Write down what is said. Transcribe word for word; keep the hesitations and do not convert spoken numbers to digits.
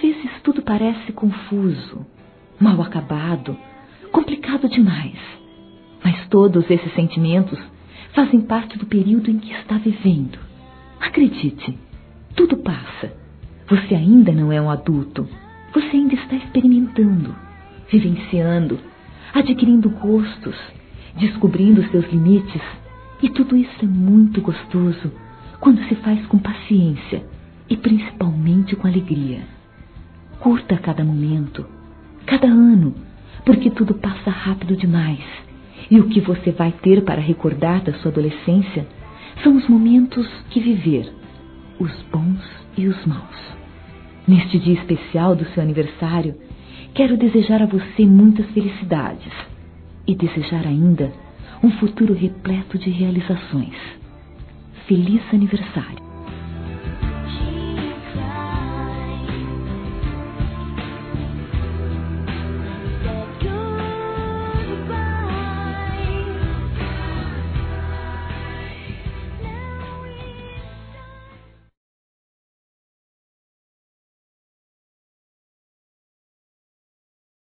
vezes tudo parece confuso, mal acabado, complicado demais. Mas todos esses sentimentos fazem parte do período em que está vivendo. Acredite, tudo passa. Você ainda não é um adulto. Você ainda está experimentando, vivenciando, adquirindo gostos, descobrindo seus limites. E tudo isso é muito gostoso quando se faz com paciência e principalmente com alegria. Curta cada momento, cada ano, porque tudo passa rápido demais. E o que você vai ter para recordar da sua adolescência são os momentos que viver, os bons e os maus. Neste dia especial do seu aniversário, quero desejar a você muitas felicidades e desejar ainda um futuro repleto de realizações. Feliz aniversário!